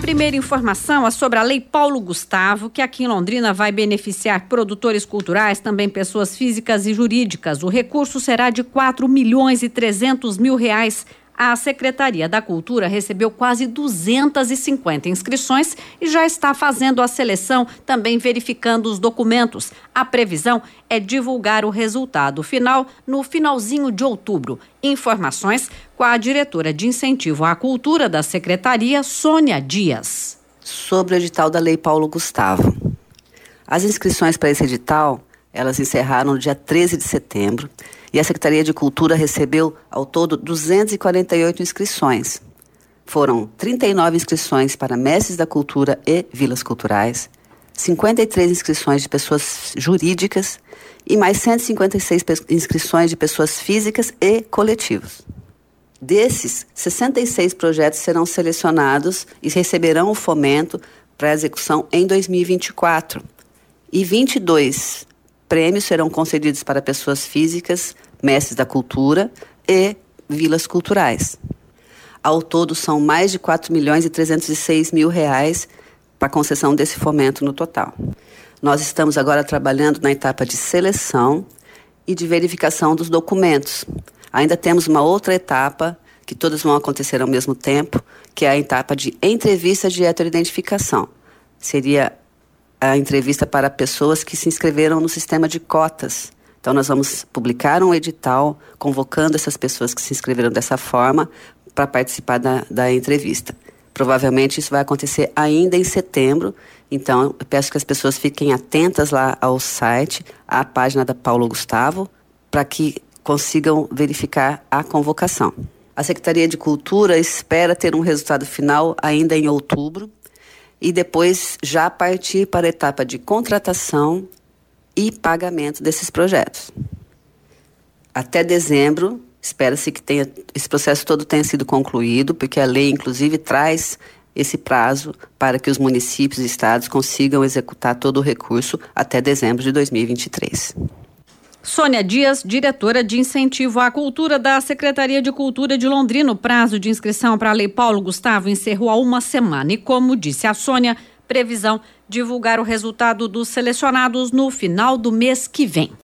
primeira informação é sobre a Lei Paulo Gustavo, que aqui em Londrina vai beneficiar produtores culturais, também pessoas físicas e jurídicas. O recurso será de R$4.300.000. A Secretaria da Cultura recebeu quase 250 inscrições e já está fazendo a seleção, também verificando os documentos. A previsão é divulgar o resultado final no finalzinho de outubro. Informações com a diretora de Incentivo à Cultura da Secretaria, Sônia Dias. Sobre o edital da Lei Paulo Gustavo. As inscrições para esse edital, elas encerraram no dia 13 de setembro e a Secretaria de Cultura recebeu, ao todo, 248 inscrições. Foram 39 inscrições para mestres da cultura e vilas culturais, 53 inscrições de pessoas jurídicas e mais 156 inscrições de pessoas físicas e coletivos. Desses, 66 projetos serão selecionados e receberão o fomento para execução em 2024. E 22 prêmios serão concedidos para pessoas físicas, mestres da cultura e vilas culturais. Ao todo, são mais de R$4.306.000 para a concessão desse fomento no total. Nós estamos agora trabalhando na etapa de seleção e de verificação dos documentos. Ainda temos uma outra etapa, que todas vão acontecer ao mesmo tempo, que é a etapa de entrevista de heteroidentificação. Seria a entrevista para pessoas que se inscreveram no sistema de cotas. Então, nós vamos publicar um edital convocando essas pessoas que se inscreveram dessa forma para participar da entrevista. Provavelmente isso vai acontecer ainda em setembro, então eu peço que as pessoas fiquem atentas lá ao site, à página da Paulo Gustavo, para que consigam verificar a convocação. A Secretaria de Cultura espera ter um resultado final ainda em outubro, e depois já partir para a etapa de contratação e pagamento desses projetos. Até dezembro, espera-se que esse processo todo tenha sido concluído, porque a lei, inclusive, traz esse prazo para que os municípios e estados consigam executar todo o recurso até dezembro de 2023. Sônia Dias, diretora de Incentivo à Cultura da Secretaria de Cultura de Londrina. O prazo de inscrição para a Lei Paulo Gustavo encerrou há uma semana e, como disse a Sônia, previsão divulgar o resultado dos selecionados no final do mês que vem.